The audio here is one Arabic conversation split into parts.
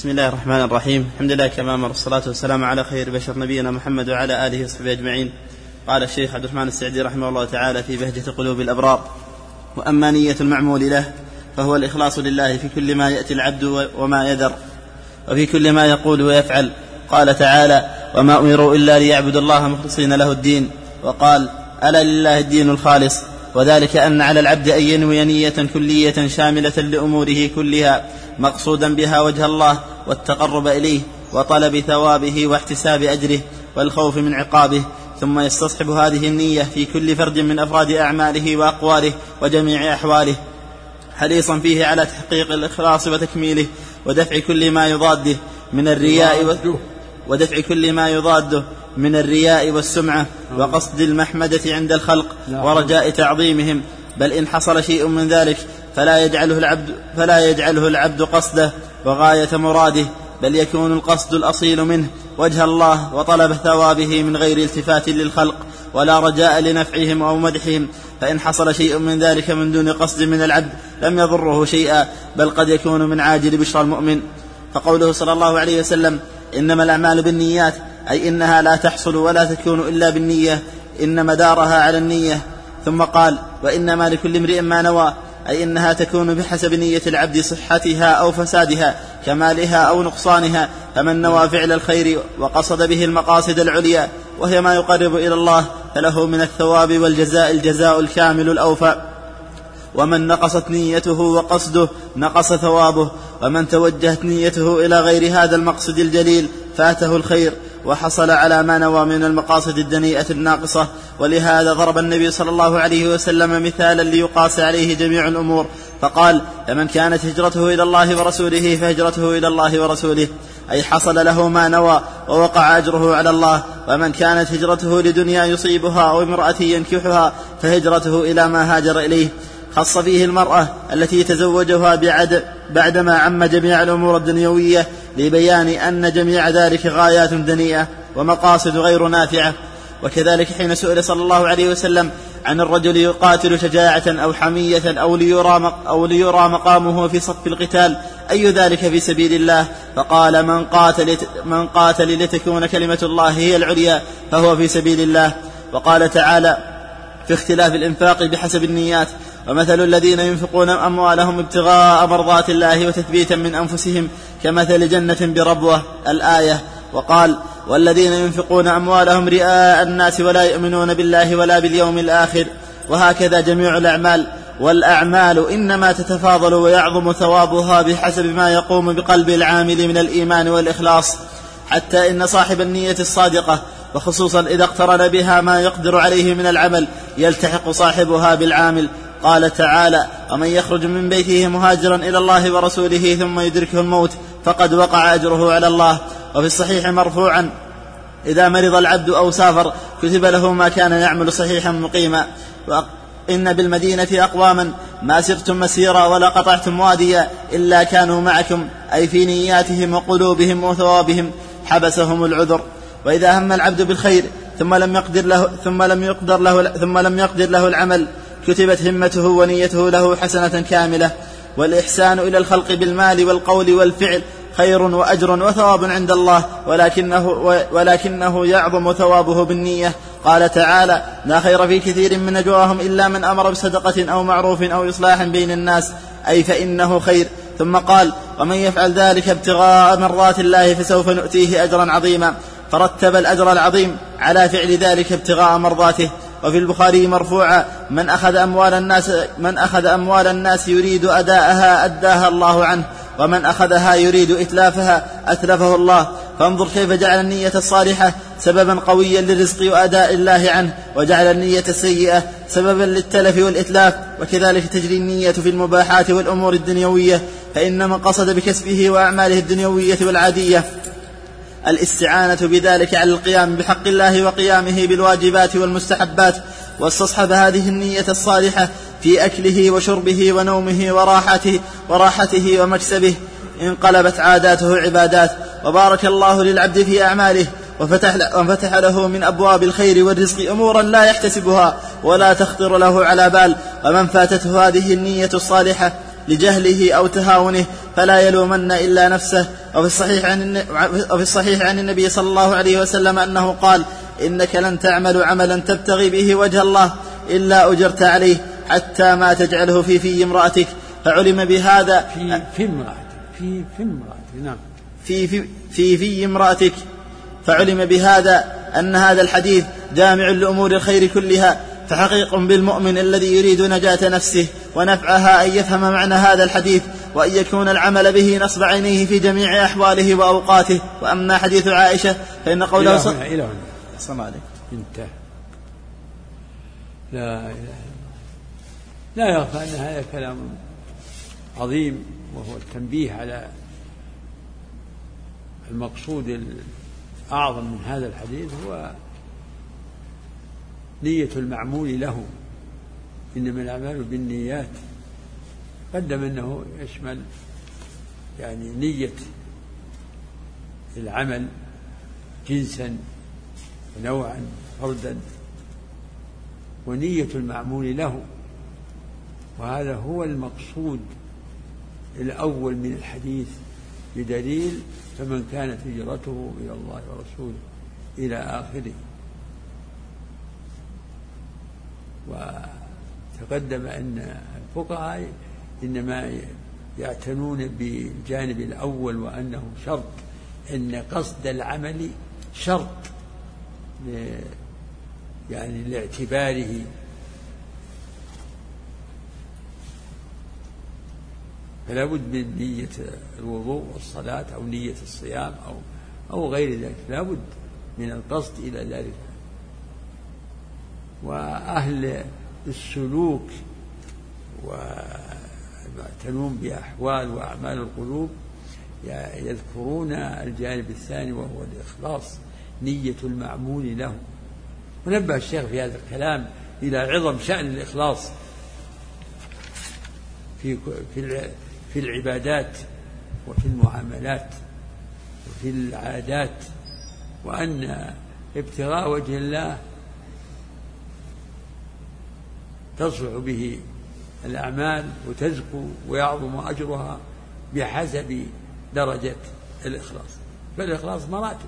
بسم الله الرحمن الرحيم. الحمد لله كما أمر، الصلاة والسلام على خير بشر نبينا محمد وعلى آله وصحبه أجمعين. قال الشيخ عبد الرحمن السعدي رحمه الله تعالى في بهجة قلوب الأبرار: وأما نية المعمول له فهو الإخلاص لله في كل ما يأتي العبد وما يذر، وفي كل ما يقول ويفعل. قال تعالى: وما أمروا إلا ليعبدوا الله مخلصين له الدين. وقال: ألا لله الدين الخالص. وذلك أن على العبد أن ينوي نية كلية شاملة لأموره كلها مقصودا بها وجه الله والتقرب إليه وطلب ثوابه واحتساب أجره والخوف من عقابه، ثم يستصحب هذه النية في كل فرد من أفراد أعماله وأقواله وجميع أحواله، حريصا فيه على تحقيق الإخلاص وتكميله ودفع كل ما يضاده من الرياء والسمعة وقصد المحمدة عند الخلق ورجاء تعظيمهم. بل إن حصل شيء من ذلك فلا يجعله العبد قصده وغاية مراده، بل يكون القصد الأصيل منه وجه الله وطلب ثوابه من غير التفات للخلق ولا رجاء لنفعهم أو مدحهم. فإن حصل شيء من ذلك من دون قصد من العبد لم يضره شيئا، بل قد يكون من عاجل بشرى المؤمن. فقوله صلى الله عليه وسلم: إنما الأعمال بالنيات، أي إنها لا تحصل ولا تكون إلا بالنية، إن مدارها على النية. ثم قال: وإنما لكل امرئ ما نوى، أي إنها تكون بحسب نية العبد صحتها أو فسادها، كمالها أو نقصانها. فمن نوى فعل الخير وقصد به المقاصد العليا وهي ما يقرب إلى الله فله من الثواب والجزاء الجزاء الكامل الأوفى. ومن نقصت نيته وقصده نقص ثوابه، ومن توجهت نيته إلى غير هذا المقصد الجليل فاته الخير وحصل على ما نوى من المقاصد الدنيئة الناقصة. ولهذا ضرب النبي صلى الله عليه وسلم مثالا ليقاس عليه جميع الأمور فقال: فمن كانت هجرته إلى الله ورسوله فهجرته إلى الله ورسوله، أي حصل له ما نوى ووقع أجره على الله. ومن كانت هجرته لدنيا يصيبها أو امرأة ينكحها فهجرته إلى ما هاجر إليه. خص فيه المرأة التي تزوجها بعدما عم جميع الأمور الدنيوية لبيان أن جميع ذلك غايات دنيئة ومقاصد غير نافعة. وكذلك حين سئل صلى الله عليه وسلم عن الرجل يقاتل شجاعة أو حمية أو ليرى مقامه في صف القتال أي ذلك في سبيل الله، فقال: من قاتل لتكون كلمة الله هي العليا فهو في سبيل الله. وقال تعالى في اختلاف الإنفاق بحسب النيات: ومثل الذين ينفقون أموالهم ابتغاء مرضات الله وتثبيتا من أنفسهم كمثل جنة بربوة، الآية. وقال: والذين ينفقون أموالهم رئاء الناس ولا يؤمنون بالله ولا باليوم الآخر. وهكذا جميع الأعمال، والأعمال إنما تتفاضل ويعظم ثوابها بحسب ما يقوم بقلب العامل من الإيمان والإخلاص، حتى إن صاحب النية الصادقة وخصوصا إذا اقترن بها ما يقدر عليه من العمل يلتحق صاحبها بالعامل. قال تعالى: ومن يخرج من بيته مهاجرا إلى الله ورسوله ثم يدركه الموت فقد وقع أجره على الله. وفي الصحيح مرفوعا: إذا مرض العبد أو سافر كتب له ما كان يعمل صحيحا مقيما. إن بالمدينة أقواما ما سرتم مسيرا ولا قطعتم واديا إلا كانوا معكم، أي في نياتهم وقلوبهم وثوابهم حبسهم العذر. وإذا هم العبد بالخير ثم لم يقدر له العمل كتبت همته ونيته له حسنة كاملة. والإحسان إلى الخلق بالمال والقول والفعل خير وأجر وثواب عند الله، ولكنه يعظم ثوابه بالنية. قال تعالى: لا خير في كثير من نجواهم إلا من أمر بصدقة أو معروف أو إصلاح بين الناس، أي فإنه خير. ثم قال: ومن يفعل ذلك ابتغاء مرضات الله فسوف نؤتيه أجرا عظيما، فرتب الأجر العظيم على فعل ذلك ابتغاء مرضاته. وفي البخاري مرفوعا: من أخذ أموال الناس يريد أداءها أداها الله عنه، ومن أخذها يريد إتلافها أتلفه الله. فانظر كيف جعل النية الصالحة سببا قويا للرزق وأداء الله عنه، وجعل النية السيئة سببا للتلف والإتلاف. وكذلك تجري النية في المباحات والأمور الدنيوية، فإن من قصد بكسبه وأعماله الدنيوية والعادية الاستعانة بذلك على القيام بحق الله وقيامه بالواجبات والمستحبات، واستصحب هذه النية الصالحة في أكله وشربه ونومه وراحته ومكسبه انقلبت عاداته عبادات. وبارك الله للعبد في أعماله وفتح له من أبواب الخير والرزق أمورا لا يحتسبها ولا تخطر له على بال. ومن فاتته هذه النية الصالحة لجهله أو تهاونه فلا يلومن إلا نفسه. وفي الصحيح عن النبي صلى الله عليه وسلم أنه قال: إنك لن تعمل عملا تبتغي به وجه الله إلا أجرت عليه حتى ما تجعله في امرأتك. فعلم بهذا في امرأتك. فعلم بهذا أن هذا الحديث جامع لأمور الخير كلها. فحقيق بالمؤمن الذي يريد نجاة نفسه ونفعها أن يفهم معنى هذا الحديث، وأن يكون العمل به نصب عينيه في جميع أحواله وأوقاته. وأما حديث عائشة فإن قوله إلى هنا انتهى. لا يخفى أن هذا كلام عظيم، وهو التنبيه على المقصود الأعظم من هذا الحديث هو نية المعمول له. إنما الأعمال بالنيات. قدم أنه يشمل يعني نية العمل جنسا ونوعا فردا، ونية المعمول له، وهذا هو المقصود الأول من الحديث، بدليل: فمن كانت هجرته إلى الله ورسوله إلى آخره. وتقدم أن الفقهاء إنما يعتنون بالجانب الأول، وأنه شرط، إن قصد العمل شرط يعني لاعتباره. فلا بد من نية الوضوء والصلاة أو نية الصيام أو غير ذلك، لا بد من القصد إلى ذلك. وأهل السلوك والمعتنون بأحوال وأعمال القلوب يذكرون الجانب الثاني، وهو الإخلاص، نية المعمول له. ونبه الشيخ في هذا الكلام إلى عظم شأن الإخلاص في العبادات وفي المعاملات وفي العادات، وأن ابتغاء وجه الله تصلح به الأعمال وتزكو ويعظم أجرها بحسب درجة الإخلاص. فالإخلاص مراتب،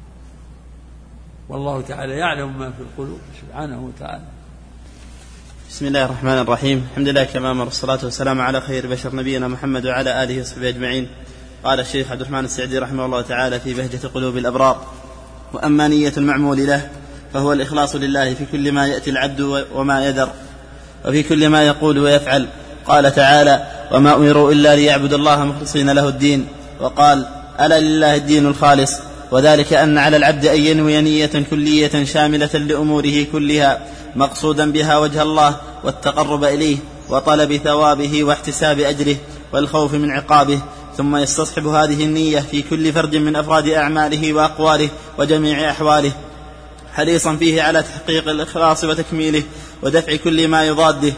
والله تعالى يعلم ما في القلوب سبحانه وتعالى. بسم الله الرحمن الرحيم. الحمد لله كما أمر، الصلاة والسلام على خير بشر نبينا محمد وعلى آله وصحبه أجمعين. قال الشيخ عبد الرحمن السعدي رحمه الله تعالى في بهجة قلوب الأبرار: وأما نية المعمول له فهو الإخلاص لله في كل ما يأتي العبد وما يذر، وفي كل ما يقول ويفعل. قال تعالى: وما أمروا إلا ليعبدوا الله مخلصين له الدين. وقال: ألا لله الدين الخالص. وذلك أن على العبد أن ينوي نية كلية شاملة لأموره كلها، مقصودا بها وجه الله والتقرب إليه وطلب ثوابه واحتساب أجره والخوف من عقابه، ثم يستصحب هذه النية في كل فرد من أفراد أعماله وأقواله وجميع أحواله، حريصا فيه على تحقيق الإخلاص وتكميله، ودفع كل ما يضاده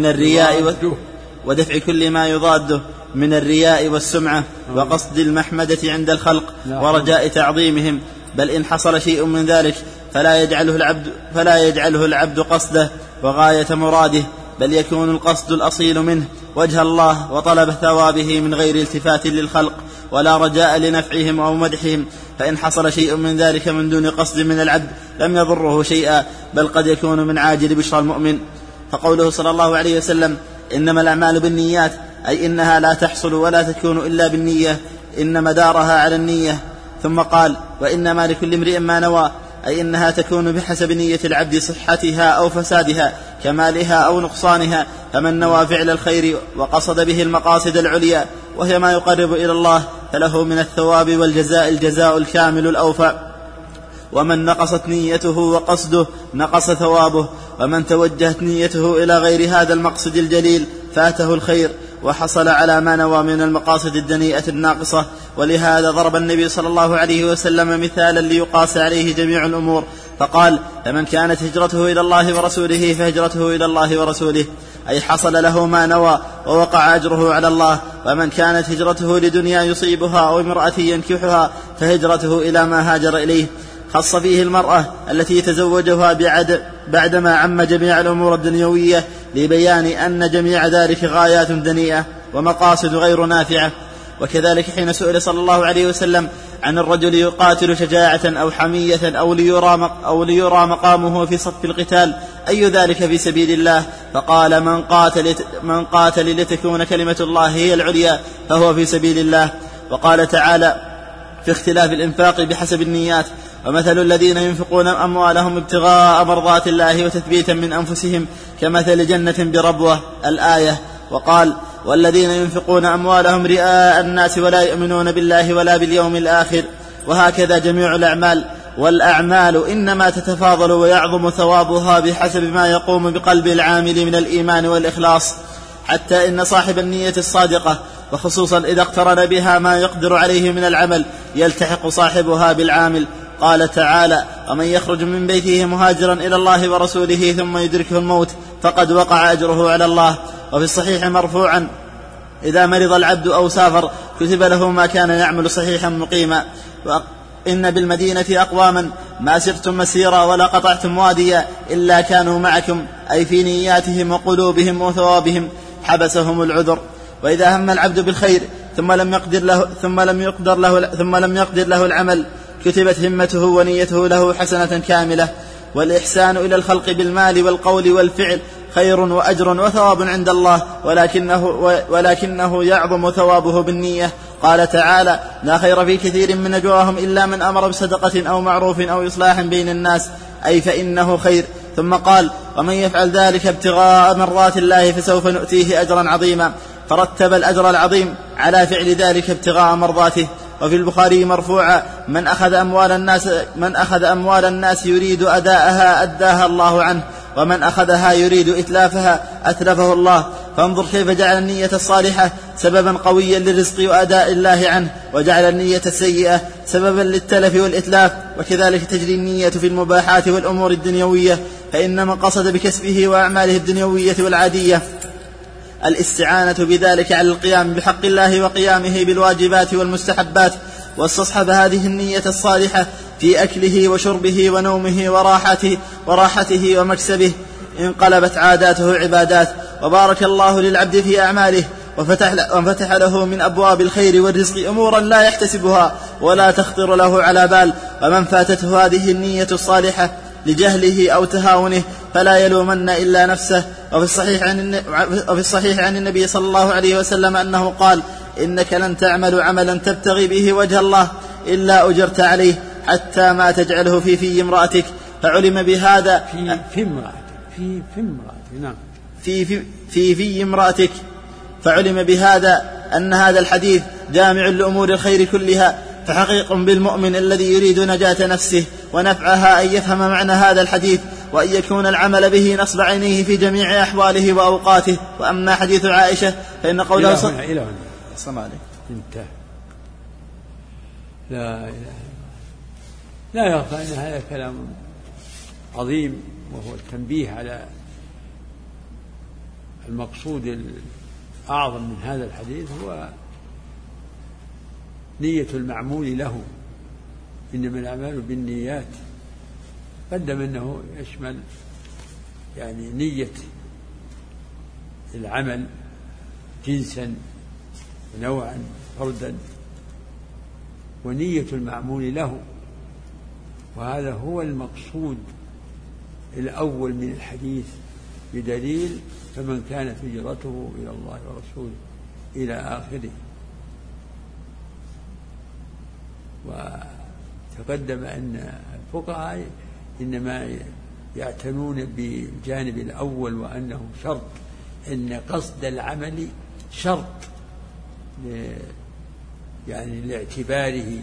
من الرياء والسمعة وقصد المحمدة عند الخلق ورجاء تعظيمهم. بل إن حصل شيء من ذلك فلا يجعله العبد قصده وغاية مراده، بل يكون القصد الأصيل منه وجه الله وطلب ثوابه من غير التفات للخلق ولا رجاء لنفعهم أو مدحهم. فإن حصل شيء من ذلك من دون قصد من العبد لم يضره شيئا، بل قد يكون من عاجل بشرى المؤمن. فقوله صلى الله عليه وسلم: إنما الأعمال بالنيات، أي إنها لا تحصل ولا تكون إلا بالنية، إن مدارها على النية. ثم قال: وإنما لكل امرئ ما نوى، أي إنها تكون بحسب نية العبد، صحتها أو فسادها، كمالها أو نقصانها. فمن نوى فعل الخير وقصد به المقاصد العليا وهي ما يقرب إلى الله، فله من الثواب والجزاء الجزاء الكامل الأوفى. ومن نقصت نيته وقصده نقص ثوابه، ومن توجهت نيته إلى غير هذا المقصد الجليل فاته الخير وحصل على ما نوى من المقاصد الدنيئة الناقصة. ولهذا ضرب النبي صلى الله عليه وسلم مثالا ليقاس عليه جميع الأمور، فقال: فمن كانت هجرته إلى الله ورسوله فهجرته إلى الله ورسوله، أي حصل له ما نوى ووقع أجره على الله. ومن كانت هجرته لدنيا يصيبها أو امرأة ينكحها فهجرته إلى ما هاجر إليه. خص فيه المرأة التي يتزوجها بعدما عم جميع الأمور الدنيوية، لبيان أن جميع ذلك غايات دنيئة ومقاصد غير نافعة. وكذلك حين سئل صلى الله عليه وسلم عن الرجل يقاتل شجاعة أو حمية أو ليرى مقامه في صف القتال أي ذلك في سبيل الله؟ فقال من قاتل لتكون كلمة الله هي العليا فهو في سبيل الله. وقال تعالى في اختلاف الإنفاق بحسب النيات: ومثل الذين ينفقون أموالهم ابتغاء مرضات الله وتثبيتا من أنفسهم كمثل جنة بربوة، الآية. وقال: والذين ينفقون أموالهم رئاء الناس ولا يؤمنون بالله ولا باليوم الآخر. وهكذا جميع الأعمال، والأعمال إنما تتفاضل ويعظم ثوابها بحسب ما يقوم بقلب العامل من الإيمان والإخلاص، حتى إن صاحب النية الصادقة وخصوصا إذا اقترن بها ما يقدر عليه من العمل يلتحق صاحبها بالعامل. قال تعالى: ومن يخرج من بيته مهاجرا إلى الله ورسوله ثم يدركه الموت فقد وقع أجره على الله. وفي الصحيح مرفوعا: إذا مرض العبد أو سافر كتب له ما كان يعمل صحيحا مقيما. إن بالمدينة أقواما ما سرتم مسيرا ولا قطعتم واديا إلا كانوا معكم، أي في نياتهم وقلوبهم وثوابهم حبسهم العذر. وإذا هم العبد بالخير ثم لم يقدر له العمل كتبت همته ونيته له حسنة كاملة. والإحسان إلى الخلق بالمال والقول والفعل خير وأجر وثواب عند الله، ولكنه يعظم ثوابه بالنية. قال تعالى: لا خير في كثير من نجواهم إلا من أمر بصدقة أو معروف أو إصلاح بين الناس، أي فإنه خير. ثم قال: ومن يفعل ذلك ابتغاء مرضات الله فسوف نؤتيه أجرا عظيما، فرتب الأجر العظيم على فعل ذلك ابتغاء مرضاته. وفي البخاري مرفوعا: من أخذ أموال الناس يريد أداءها أداها الله عنه، ومن أخذها يريد إتلافها أتلفه الله. فانظر كيف جعل النية الصالحة سببا قويا للرزق وأداء الله عنه، وجعل النية السيئة سببا للتلف والإتلاف. وكذلك تجري النية في المباحات والأمور الدنيوية، فإن من قصد بكسبه وأعماله الدنيوية والعادية الاستعانة بذلك على القيام بحق الله وقيامه بالواجبات والمستحبات، واستصحب هذه النية الصالحة في أكله وشربه ونومه وراحته ومكسبه، انقلبت عاداته عبادات. وبارك الله للعبد في أعماله وفتح له من أبواب الخير والرزق أمورا لا يحتسبها ولا تخطر له على بال. ومن فاتته هذه النية الصالحة لجهله أو تهاونه فلا يلومن إلا نفسه. وفي الصحيح عن النبي صلى الله عليه وسلم أنه قال: إنك لن تعمل عملا تبتغي به وجه الله إلا أجرت عليه حتى ما تجعله في امرأتك. فعلم بهذا في امرأتك. فعلم بهذا أن هذا الحديث جامع لأمور الخير كلها، فحقيق بالمؤمن الذي يريد نجاة نفسه ونفعها أن يفهم معنى هذا الحديث، وأن يكون العمل به نصب عينيه في جميع أحواله وأوقاته. وأما حديث عائشة فإن قوله إلى هنا انتهى. لا يخفى أن هذا كلام عظيم، وهو التنبيه على المقصود الأعظم من هذا الحديث هو نية المعمول له. إنما الأعمال بالنيات، قدم أنه يشمل يعني نية العمل جنسا ونوعا فردا، ونية المعمول له، وهذا هو المقصود الأول من الحديث، بدليل: فمن كانت هجرته إلى الله ورسوله إلى آخره. وتقدم أن الفقهاء إنما يعتنون بالجانب الأول، وأنه شرط، إن قصد العمل شرط يعني لاعتباره.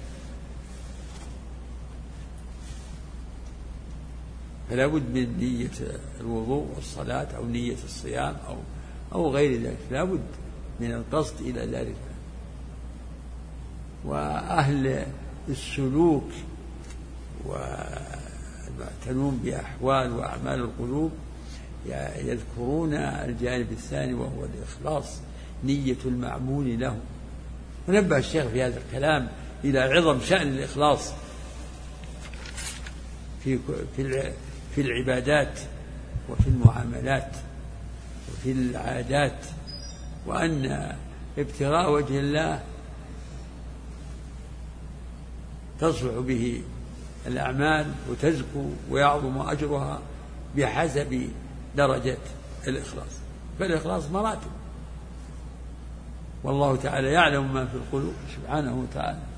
فلا بد من نية الوضوء والصلاة أو نية الصيام أو غير ذلك، لا بد من القصد إلى ذلك. وأهل السلوك والمعتنون بأحوال وأعمال القلوب يذكرون الجانب الثاني، وهو الإخلاص، نية المعمول له. ونبه الشيخ في هذا الكلام إلى عظم شأن الإخلاص في العبادات وفي المعاملات وفي العادات وأن ابتغاء وجه الله تصلح به الأعمال وتزكو ويعظم أجرها بحسب درجة الإخلاص، فالإخلاص مراتب، والله تعالى يعلم ما في القلوب سبحانه وتعالى.